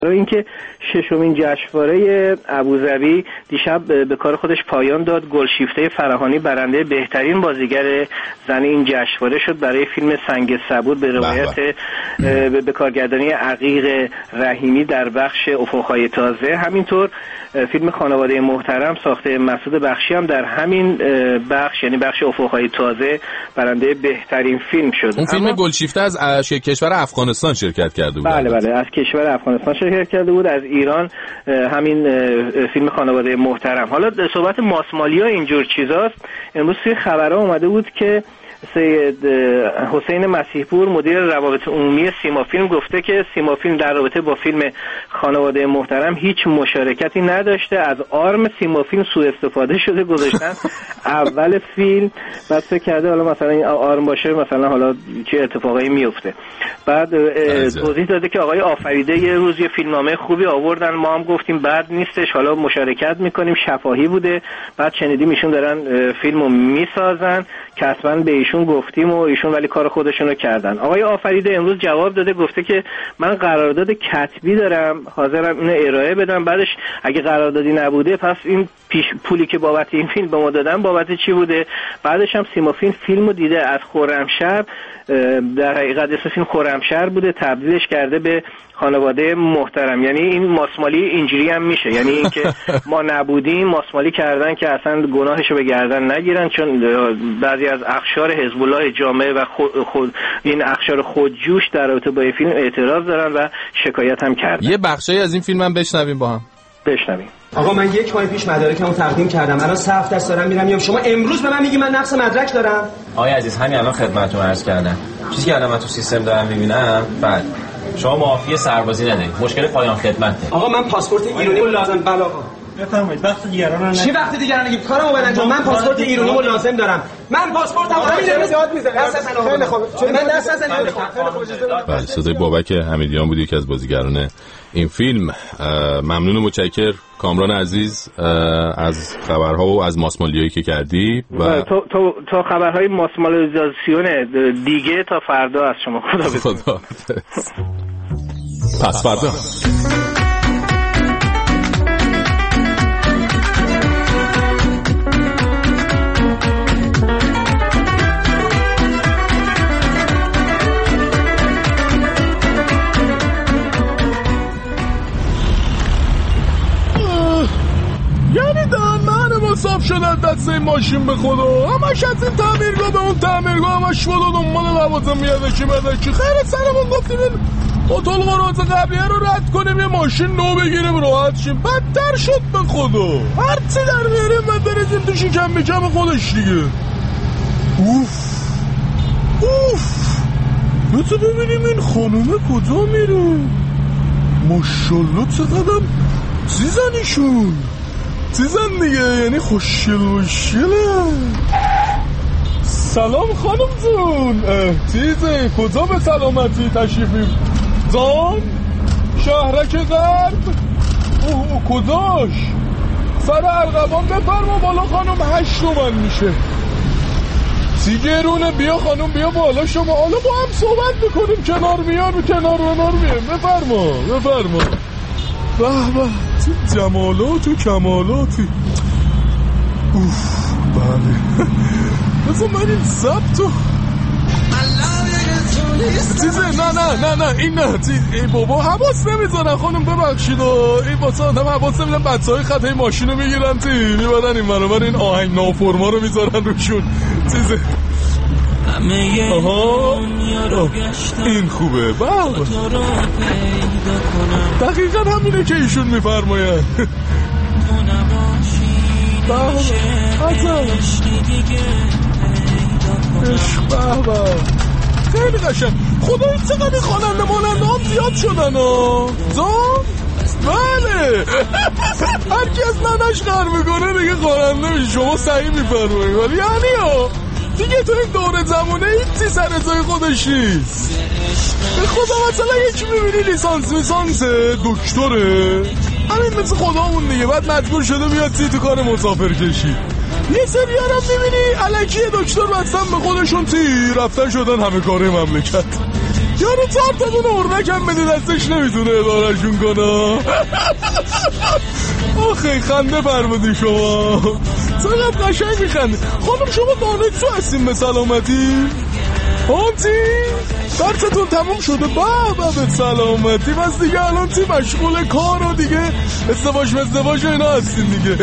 برای اینکه ششمین جشنواره ابوظبی دیشب به کار خودش پایان داد. گلشیفته فراهانی برنده بهترین بازیگر زن این جشنواره شد برای فیلم سنگ صبور به روایت به کارگردانی عقیق رحیمی در بخش افق‌های تازه. همینطور فیلم خانواده محترم ساخته مسعود بخشی هم در همین بخش، یعنی بخش افق‌های تازه، برنده بهترین فیلم شد. اون فیلم گلشیفته از کشور افغانستان شرکت کرده بود. بله از کشور افغانستان شرکت کرده بود. از ایران همین فیلم خانواده محترم. حالا صحبت ماسمالیا اینجور چیزاست. امروز توی خبرها اومده بود که سید حسین مسیحپور مدیر روابط عمومی سیما فیلم گفته که سیما فیلم در رابطه با فیلم خانواده محترم هیچ مشارکتی نداشته. از آرم سیما فیلم سوء استفاده شده، گذاشتن اول فیلم، بعد فکر کرده حالا مثلا این آرم باشه مثلا حالا چه اتفاقایی میفته. بعد توضیح داده که آقای آفریده یه روز یه فیلمنامه خوبی آوردن، ما هم گفتیم بد نیستش، حالا مشارکت میکنیم، شفاهی بوده. بعد شنیدیم ایشون دارن فیلمو میسازن که اصلا به ایشون گفتیم و ایشون ولی کار خودشونو کردن. آقای آفریده امروز جواب داده، گفته که من قرارداد کتبی دارم، حاضرم اینو ارائه بدم. بعدش اگه قراردادی نبوده پس این پولی که بابت این فیلم به ما دادن بابت چی بوده؟ بعدش هم سیما فیلمو دیده از خرمشهر، در حقیقت اسم فیلم خرمشهر بوده، تبدیلش کرده به خانواده محترم. یعنی این ماسمالی اینجوری هم میشه، یعنی اینکه ما نبودیم ماسمالی کردن که اصلا گناهشو به گردن نگیرن، چون بعضی از اقشار حزب الله جامعه و خود این اقشار خودجوش در رابطه با این فیلم اعتراض دارن و شکایت هم کردن. یه بخشی از این فیلم هم بشنویم با هم. بشنویم. آقا من 1 ماه پیش مدارکمو تقدیم کردم، الان صف دست دارم میرم، یا شما امروز به من میگی من نقص مدرک دارم؟ آقای عزیز همین الان خدمتتون عرض کردم چیزی که الان من تو سیستم دارم میبینم. بعد شما معافی سربازی ندارید، مشکل پایان خدمته. آقا من پاسپورت ایرانی لازم. بله آقا بفرمایید. وقت دیگران چی وقت دیگران نگید؟ کارمو بدن. من پاسپورت ایرانیمو لازم دارم. من پاسپورتم همین داد میذاره. خیلی خوب. من دست نزنید. بله صدای بابک حمیدیان بود، یکی از بازیگران این فیلم. ممنون و متشکر کامران عزیز از خبرها و از ماسمالیایی که کردی و تا خبرهای ماسمالیزاسیون دیگه تا فردا از شما. خدا پس فردا. صاف شدن دست این ماشین به خدا، همش از این تعمیرگاه به اون تعمیرگاه، همش شد و دنبال لوازم میادشی بدشی. خیلی سرمون گفتیم این اتول قراض قبلیه رو رد کنیم یه ماشین نو بگیریم راحت شیم، بدتر شد به خدا. هرچی در میاریم من برسیم تو شکم بکم خودش دیگه. اوف بسه ببینیم این خانومه کجا میره. ماشالله چقدر چیزنیشون چیزن دیگه، یعنی خوشگله. سلام خانم جون. چیزه کجا به سلامتی تشریفی زان؟ شهرک غرب. کجاش؟ سر ارغوان بفرما بالا خانم. 8 تومن میشه. سیگرونه بیا خانم بیا بالا شما. حالا با هم صحبت میکنیم کنار میام بفرما. به جمالات و کمالاتی. بله بذار من این ضبطو چیزه نه این نه ای بابا حواس نمیذارن خانم ببخشید. این واسه آدم حواس نمیدن، بچه های خطای ماشینو میگیرن میبرن این برابر این آهنگ نافرما رو میذارن روشون. چیزه آها این خوبه. بابا دقیقا همینه که ایشون میفرماید. بابا خیلی قشنگ. خدایی چقدر خواننده ماننده هم زیاد شدن بله هر کی از ننش قهر میکنه دیگه خواننده میشه. شما صحیح میفرمایید ولی یعنی دیگه تو این دور زمونه هیچی سر جای خودش نیست. به خدا مثلا یکی میبینی لیسانس دکتره همین مثل خدامون دیگه، بعد مجبور شده بیاد تو کار مسافر کشی. یه سریارم میبینی الکی دکتر بستن به خودشون رفتن شدن همه کاره مملکت. یارو 4 تا دونه اورنکم بده دستش نمیتونه ادارشون کنه. آخه خنده فرمودی شما، چقدر قشنگ میخنده. خانم شما دانشجو هستین به سلامتی؟ آنتی درستون تموم شده؟ بابا به سلامتی. بس دیگه الان تی مشغول کار و دیگه ازدواج اینا هستین دیگه.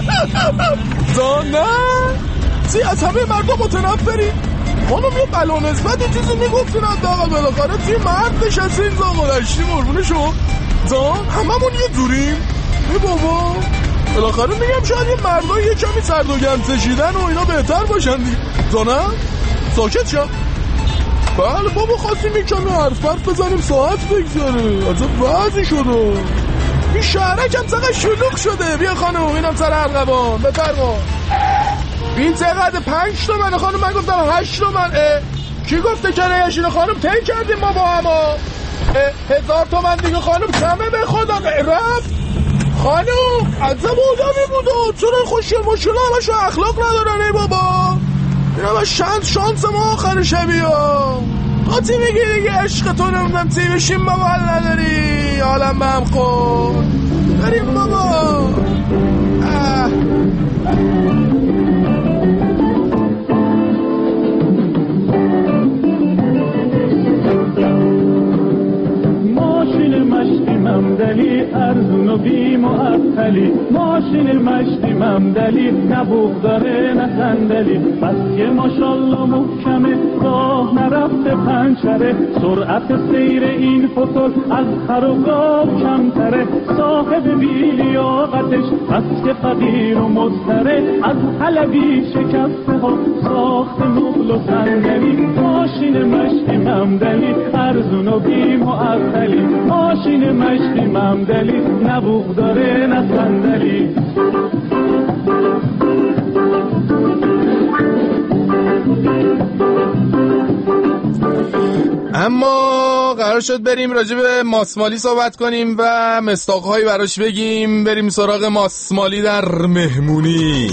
نه تی از همه مردم متنفری. خانم یه بلان نسبت چیزی میگفتین حداقل بالاخره تی مرد نشستین زاغ داشتی قربون شما. هممون یه جوریم ای بابا. بالاخره میگم شاید یه مردا یه کمی سرد و گرم کشیدن و اینا بهتر باشن دیگه. نه ساکت شو. بله بابا خواستیم یک کمی حرف بزنیم ساعت بگذاره. عجب بعضی شده. این شهرک هم چقدر شلوغ شده. بیا خانم اینم سر ارغوان بفرما. این چقدر 5 تومنه خانم؟ من گفتم 8 تومن. کی گفته کنایشین خانم؟ طی کردیم ما با هم. 1000 تومن دیگه خانم کمه به خدا. رفت خانم عجب آدمی بوده. چرا خوشگل ماشاءالله همش اخلاق ندارن ای بابا. این همش شانس ما آخر شبی ها. تی میگی دیگه عشق تو نمیدم تی بشیم بابا. حل نداری عالم به هم خور بریم بابا. ممدلی ارزون و بی معطلی، ماشین مشتی ممدلی نه بوق داره نه صندلی، بس که ماشالله محکمه راه نرفته پنچره، سرعت سیر این فوتور از خر و گاو کمتره، صاحب بیلیاقتش بس که فقیر و مضطره، از حلبی شکسته ها ساخت نقل و صندلی، ماشین مشتی ممدلی ارزون و بی معطلی، ماشین مشتی ممدلی نه بوق داره نه صندلی. اما قرار شد بریم راجع به ماسمالی صحبت کنیم و مصداق‌هایی براش بگیم. بریم سراغ ماسمالی در مهمونی.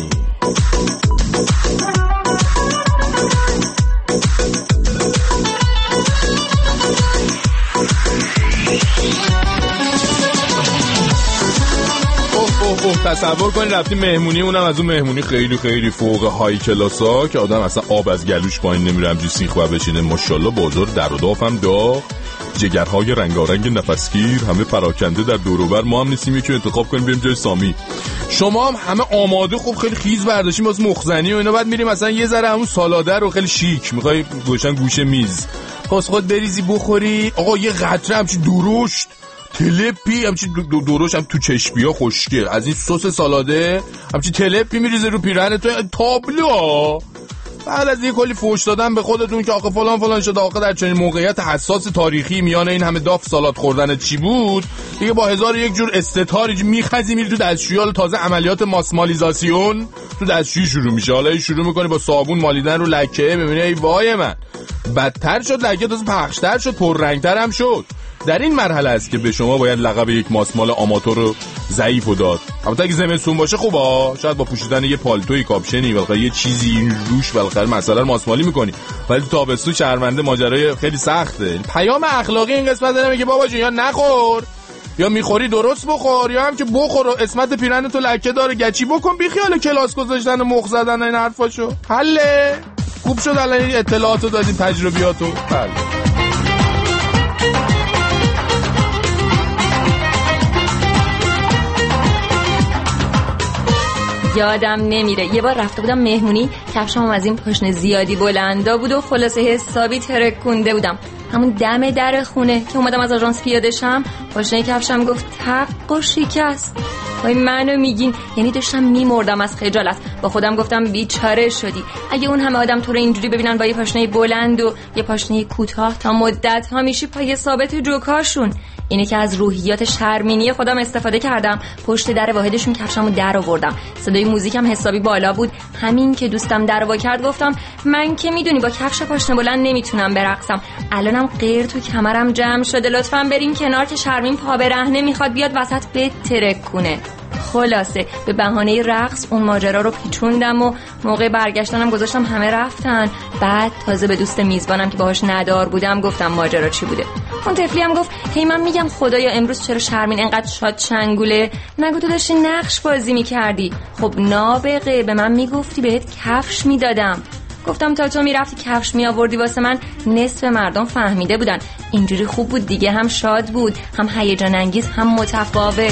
تصور کنید رفتیم مهمونی، اونم از اون مهمونی خیلی خیلی فوق های کلاسا که آدم اصلا آب از گلوش پایین نمیره، همجوری سیخ و بشینه. ماشاءالله بازار در و دافم داغ، جگرهای رنگارنگ نفسگیر همه پراکنده در دور و بر. ما هم نیستیم یکی انتخاب کنیم بریم جای سامی. شما هم همه آماده خوب خیلی خیز برداشتیم واسه مخزنی و اینا. بعد میریم مثلا یه ذره همون سالاده رو خیلی شیک میخوای گوشن گوشه میز خود بریزی بخوری. آقا یه قطره همچین درشت تلپی همچین دروش هم تو چشمیا خوشگل از این سس سالاده همچین تلپی میریزه رو پیرهن تو تابلو. بعد از این کلی فوش دادن به خودتون که آقا فلان شده، آقا در چنین موقعیت حساس تاریخی میانه این همه داف سالاد خوردن چی بود دیگه، با 1001 جور استتار میخزی میری تو دستشویی. تازه عملیات ماسمالیزاسیون تو دستشویی شروع میشه. حالا شروع میکنی با صابون مالیدن رو لکه، ببینی ای وای من بدتر شد لکه، تازه پخشتر شد، پررنگتر هم شد. در این مرحله است که به شما باید لقب یک ماسمال آماتور رو ضعیفو داد. البته اگه زمستون باشه خوبه، شاید با پوشیدن یه پالتوی کاپشنی بالاخره یه چیزی روش بالاخره مسئله رو ماسمالی می‌کنی، ولی تو تابستون شرمنده ماجرای خیلی سخته. پیام اخلاقی این قسمت اینه میگه بابا جون یا نخور یا میخوری درست بخور، یا هم که بخور و اسمت پیرن تو لکه داره گچی بکن، بی خیال کلاس گذاشتن و مخ زدن این حرفاشو. حله خوب شد الان این اطلاعاتو دادیم تجربیاتو. بله یادم نمیره یه بار رفته بودم مهمونی، کفشم از این پاشنه زیادی بلندا بود و خلاصه حسابی ترکونده بودم. همون دم در خونه که اومدم از آژانس پیاده شم، پاشنه کفشم گفت تق و شکست. وای منو میگین، یعنی داشتم میمردم از خجالت. با خودم گفتم بیچاره شدی، اگه اون همه آدم تو رو اینجوری ببینن با یه پاشنه بلند و یه پاشنه کوتاه تا مدت ها میشی پای ثابت جوکاشون. اینه که از روحیات شرمینی خودم استفاده کردم، پشت در واحدشون کفشمو در آوردم. صدای موزیکم حسابی بالا بود. همین که دوستم در وا کرد گفتم من که میدونی با کفش پاشنه بلند نمیتونم برقصم، الانم غیر تو کمرم جمع شده، لطفاً بریم کنار که شرمین پا برهنه میخواد بیاد وسط بترکونه. خلاصه به بهانه رقص اون ماجرا رو پیچوندم و موقع برگشتنم گذاشتم همه رفتن. بعد تازه به دوست میزبانم که باهاش ندار بودم گفتم ماجرا چی بوده. اون طفلی هم گفت هی من میگم خدایا امروز چرا شرمین انقدر شاد چنگوله، نگو تو داشتی نقش بازی میکردی. خب نابغه به من میگفتی بهت کفش میدادم. گفتم تا تو میرفتی کفش میآوردی واسه من نصف مردم فهمیده بودن. اینجوری خوب بود دیگه، هم شاد بود هم هیجان انگیز هم متفاوت.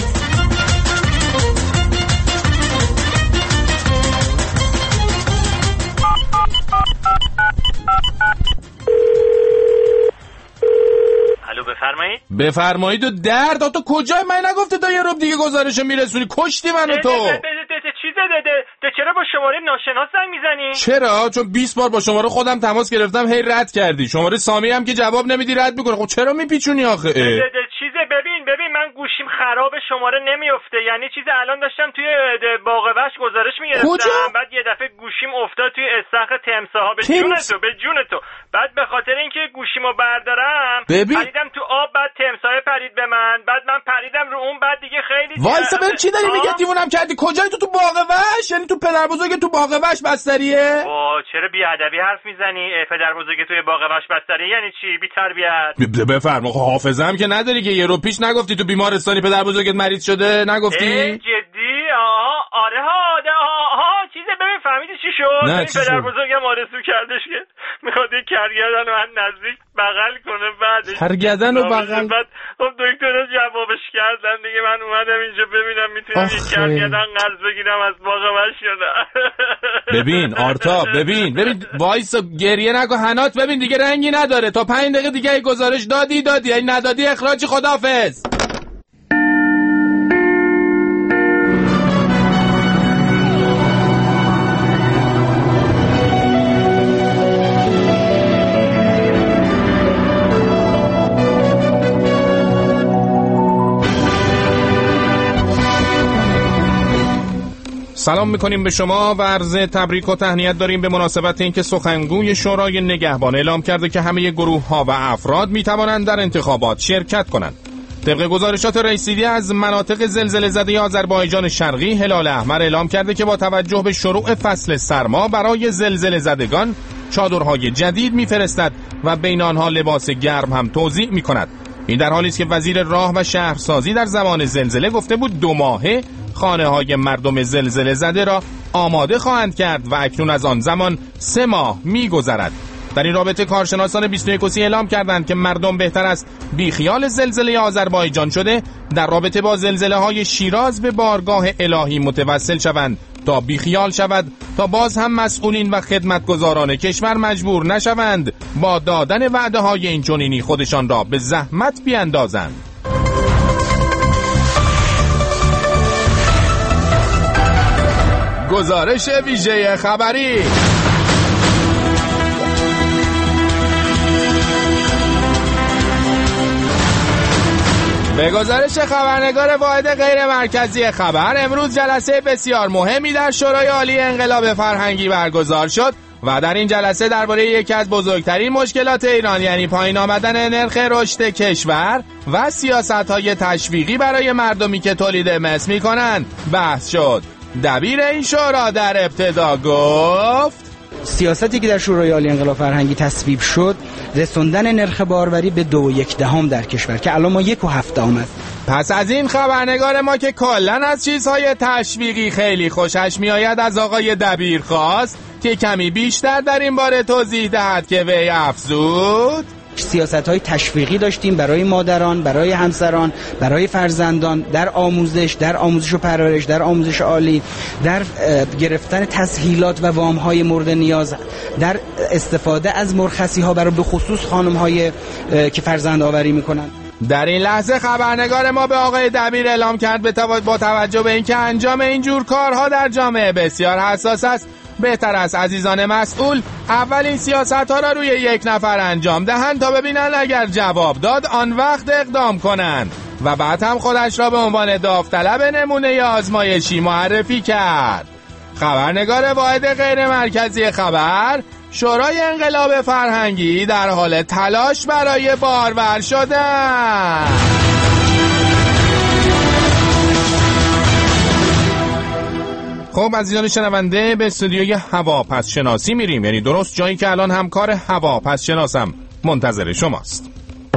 بفرمایید و درد تو کجای من نگفته تا یه رب دیگه گزارش میرسونی؟ کشتی منو تو. چرا با شماره ناشناس زنگ میزنی؟ چرا؟ چون 20 بار با شماره خودم تماس گرفتم هی رد کردی. شماره سامی هم که جواب نمیدی رد میکنه. خب چرا میپیچونی آخه؟ ببین من گوشیم خراب، شماره نمیفته. یعنی الان داشتم توی باغ وحش گزارش میگرفتم، بعد یه دفعه گوشیم افتاد توی استخر تمساها. به جون تو بعد به خاطر اینکه گوشیمو بردارم پریدم تو آب، بعد تمساح پرید به من، بعد من پریدم رو اون، بعد دیگه خیلی وایسا ببین چی داری میگه؟ دیوونم کردی؟ کجای تو باغ وحش؟ یعنی تو پدر بزرگ تو باغ وحش بستریه؟ چرا بی ادبی حرف میزنی؟ پدر بزرگ توی باغ وحش بستریه یعنی چی؟ بی تربیت. بفرما. حافظه‌ام که نداری که یه رو پیش نگفتی تو بیمارستانی پدر بزرگت مریض شده؟ نگفتی؟ جدی؟ آره ببین فهمیدی چی شد؟ پدر بزرگم آرزو کردش که میخواد یک کرگدن من نزدیک بغل کنه، بعدش کرگدن و بغل. بعد خب دکترها جوابش کردن دیگه. من اومدم اینجا ببینم میتونم یک کرگدن قرض بگیرم از باغ وحش یا نه. ببین آرتا، ببین وایسا گریه نکن حنات. ببین دیگه رنگی نداره. تا 5 دقیقه دیگه گزارش دادی این ندادی اخراج. خداحافظ. سلام میکنیم به شما و عرض تبریک و تهنیت داریم به مناسبت اینکه سخنگوی شورای نگهبان اعلام کرده که همه گروه ها و افراد میتوانند در انتخابات شرکت کنند. طبق گزارشات رسیدی از مناطق زلزله زده آذربایجان شرقی، هلال احمر اعلام کرده که با توجه به شروع فصل سرما برای زلزله زدگان چادرهای جدید میفرستد و بین آنها لباس گرم هم توزیع میکند. این در حالی است که وزیر راه و شهرسازی در زمان زلزله گفته بود 2 ماهه خانه‌های مردم زلزله زده را آماده خواهند کرد و اکنون از آن زمان 3 ماه می‌گذرد. در این رابطه کارشناسان 21 اعلام کردند که مردم بهتر است بیخیال زلزله آذربایجان شده در رابطه با زلزله‌های شیراز به بارگاه الهی متوسل شوند تا بیخیال شود، تا باز هم مسئولین و خدمتگزاران کشور مجبور نشوند با دادن وعده‌های اینچنینی خودشان را به زحمت بیاندازند. گزارش ویژه خبری. به گزارش خبرنگار واحد غیر مرکزی خبر، امروز جلسه بسیار مهمی در شورای عالی انقلاب فرهنگی برگزار شد و در این جلسه درباره یکی از بزرگترین مشکلات ایران، یعنی پایین آمدن نرخ رشد کشور و سیاست‌های تشویقی برای مردمی که تولید مثل می‌کنند بحث شد. دبیر این شورا در ابتدا گفت سیاستی که در شورای عالی انقلاب فرهنگی تصویب شد رسوندن نرخ باروری به 2.1 در کشور که الان ما 1.7 است. پس از این خبرنگار ما که کلن از چیزهای تشویقی خیلی خوشش میآید از آقای دبیر خواست که کمی بیشتر در این باره توضیح دهد که وی افزود سیاست‌های تشویقی داشتیم برای مادران، برای همسران، برای فرزندان، در آموزش و پرورش، در آموزش عالی، در گرفتن تسهیلات و وام‌های مورد نیاز، در استفاده از مرخصی‌ها برای به خصوص خانم‌های که فرزند آوری می‌کنند. در این لحظه خبرنگار ما به آقای دبیر اعلام کرد با توجه به اینکه انجام این جور کارها در جامعه بسیار حساس است، بهتر است عزیزان مسئول اول این سیاست‌ها را روی یک نفر انجام دهند تا ببینن اگر جواب داد آن وقت اقدام کنند و بعد هم خودش را به عنوان داوطلب نمونه آزمایشی معرفی کرد. خبرنگار واحد غیر مرکزی خبر، شورای انقلاب فرهنگی در حال تلاش برای بارور شدن. خب عزیزان شنونده، به استودیوی هواپس شناسی میریم، یعنی درست جایی که الان همکار هواپس شناسم منتظر شماست.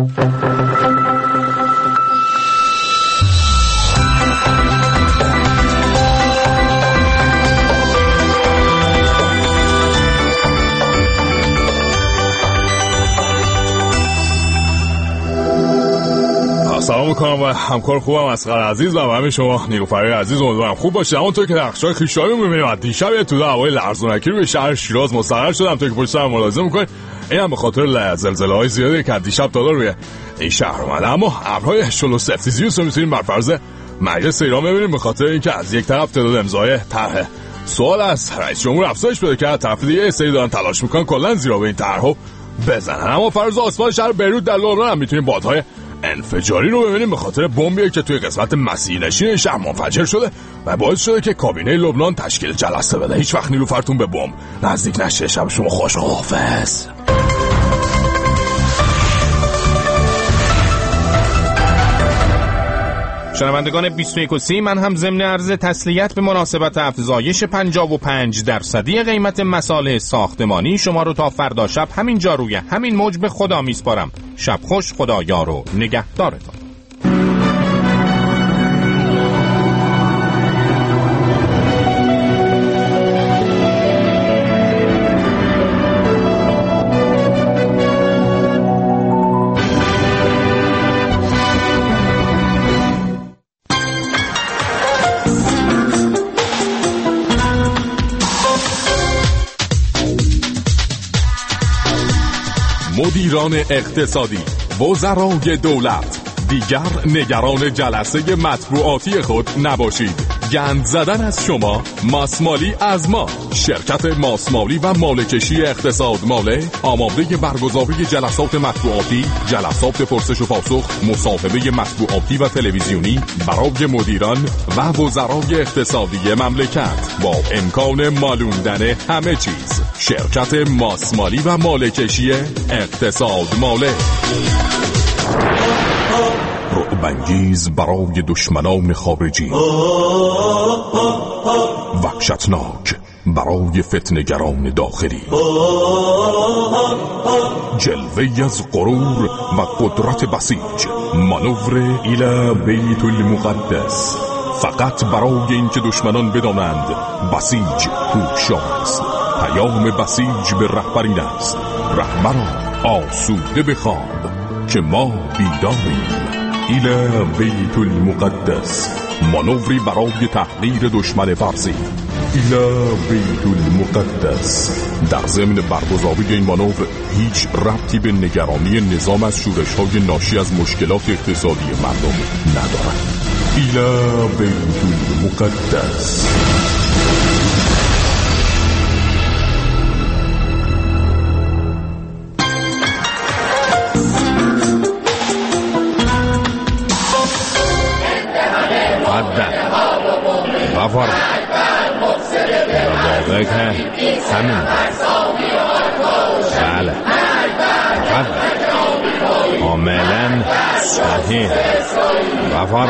سلام میکنم و همکار خوبم اصغر عزیز و همه شما نیلوفرای عزیز، امیدوارم خوب باشید. همونطور که نقشه‌های خویشاوی می‌بینیم دیشب یه توده هوای لرزونکی روی شهر شیراز مستقر شدم تا که پشت سر ملاحظه می‌کنید اینم به خاطر زلزله‌های زیادی که دیشب تا روی این شهر اومده. اما ابرهای شل و سفتیزیوس رو می‌تونیم بر فرض مجلس ایران ببینیم، به خاطر اینکه از یک طرف تعداد امضای طرح سوال از رئیس جمهور افزایش پیدا کرده، طرف دیگه سری دارن تلاش می‌کنن کلاً زیرا به این طرحو بزنن. اما فرض آسمان شهر بیروت در لبنان هم می‌تونیم بادهای انفجاری رو ببینیم به خاطر بمبی که توی قسمت مسیح‌نشین شهر منفجر شده و باعث شده که کابینه لبنان تشکیل جلسه بده. هیچ وقت نیلوفرتون به بمب نزدیک نشه. شب شما خوش، خداحافظ. شنوندگان 21 من هم ضمن عرض تسلیت به مناسبت افزایش 55% قیمت مصالح ساختمانی شما رو تا فردا شب همینجا روی همین موج به خدا میسپارم. شب خوش، خدا یار و نگهدارتون. مدیران اقتصادی، وزرای دولت، دیگر نگران جلسه مطبوعاتی خود نباشید. گند زدن از شما، ماسمالی از ما. شرکت ماسمالی و مالکشی اقتصاد ماله آماده برگزاری جلسات مطبوعاتی، جلسات پرسش و پاسخ، مصاحبه مطبوعاتی و تلویزیونی برای مدیران و وزرای اقتصادی مملکت با امکان مالوندن همه چیز. شرکت ماسمالی و مالکشی اقتصاد ماله. رعب‌انگیز برای دشمنان خارجی، وحشتناک برای فتنه‌گران داخلی، جلوه از غرور و قدرت بسیج. مانور الی بیت المقدس، فقط برای اینکه دشمنان بدانند بسیج هوشیار است. پیام بسیج به رهبرین است: رهبران آسوده بخواب که ما بیداریم. الی بیت المقدس، مانوری برای تحقیر دشمن فرضی. الی بیت المقدس. در ضمن برگزاری این مانور هیچ ربطی به نگرانی نظام از شورش‌های ناشی از مشکلات اقتصادی مردم ندارد. الی بیت المقدس. غفر واقعه که همین بله کاملا صحیح. غفر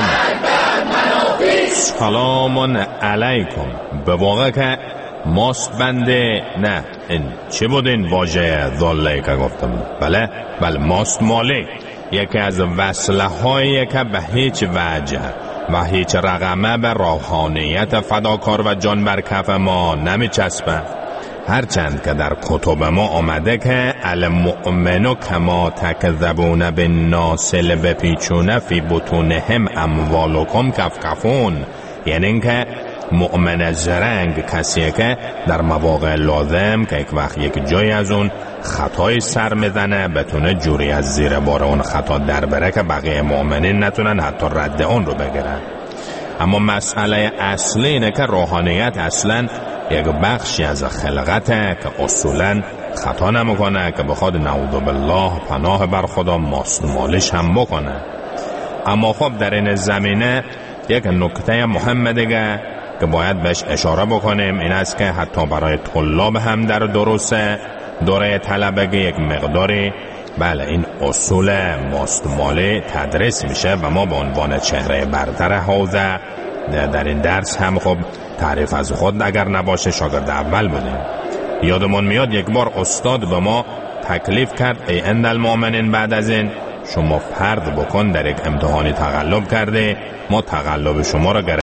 سلام علیکم. به واقع که ماست بنده نه این چه بود این واژه ضاله که گفتم؟ بله ماست مالی یکی از وصله هایی که به هیچ وجه و هیچ رقمه به روحانیت فداکار و جان بر کف ما نمی چسبه. هرچند که در کتب ما آمده که المؤمن کما تکذبون بالناس بپیچونه فی بطونهم اموالکم کفکفون، یعنی اینکه مؤمن زرنگ کسیه که در مواقع لازم که یک وقت یک جای از اون خطای سر میزنه بتونه جوری از زیر بار اون خطا در بره که بقیه مؤمنین نتونن حتی رد اون رو بگیرن. اما مسئله اصلی اینه که روحانیت اصلا یک بخشی از خلقته که اصولا خطا نمیکنه که بخواد نعوذ بالله پناه بر خدا مالش هم بکنه. اما خب در این زمینه یک نکته مهم دیگه که باید بهش اشاره بکنیم این است که حتی برای طلاب هم در دوره طلبگی یک مقداری این اصول ماستمالی تدریس میشه و ما به عنوان چهره برتر حوزه در این درس هم خب تعریف از خود اگر نباشه شاگرد اول بودیم. یادمون میاد یک بار استاد به ما تکلیف کرد ای ان المؤمنین بعد از این شما فرض بکن در یک امتحانی تقلب کرده، ما تقلب شما را